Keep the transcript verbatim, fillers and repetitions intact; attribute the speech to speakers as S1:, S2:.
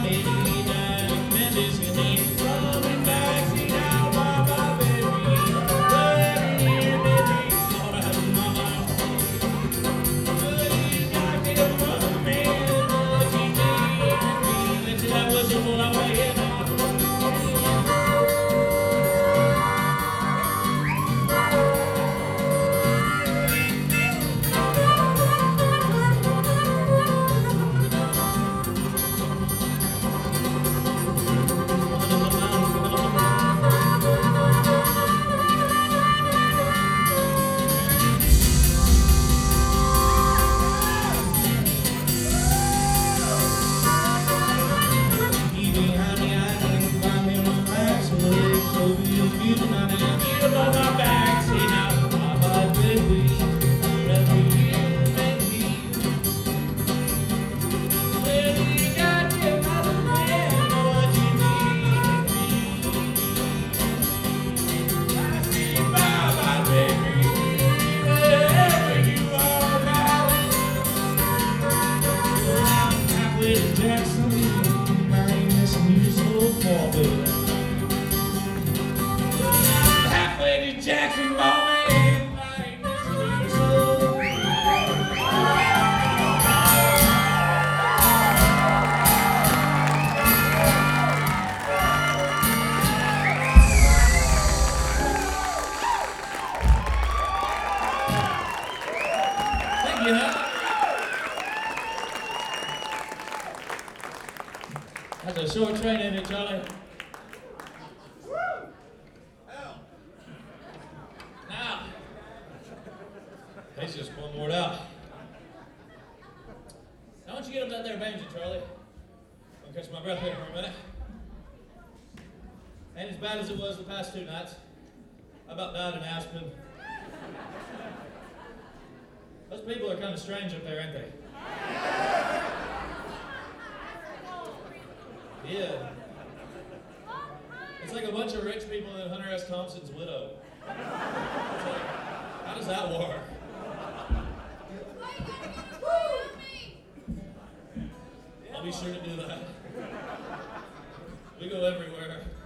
S1: That's a short train, isn't it, Charlie? Now, he's just one more out. Now, why don't you get up that there banjo, Charlie? I'll catch my breath here for a minute. Ain't as bad as it was the past two nights. I about died in Aspen. Those people are kind of strange up there, ain't they? Yeah. It's like a bunch of rich people and Hunter S. Thompson's widow. It's like, how does that work? I'll be sure to do that. We go everywhere.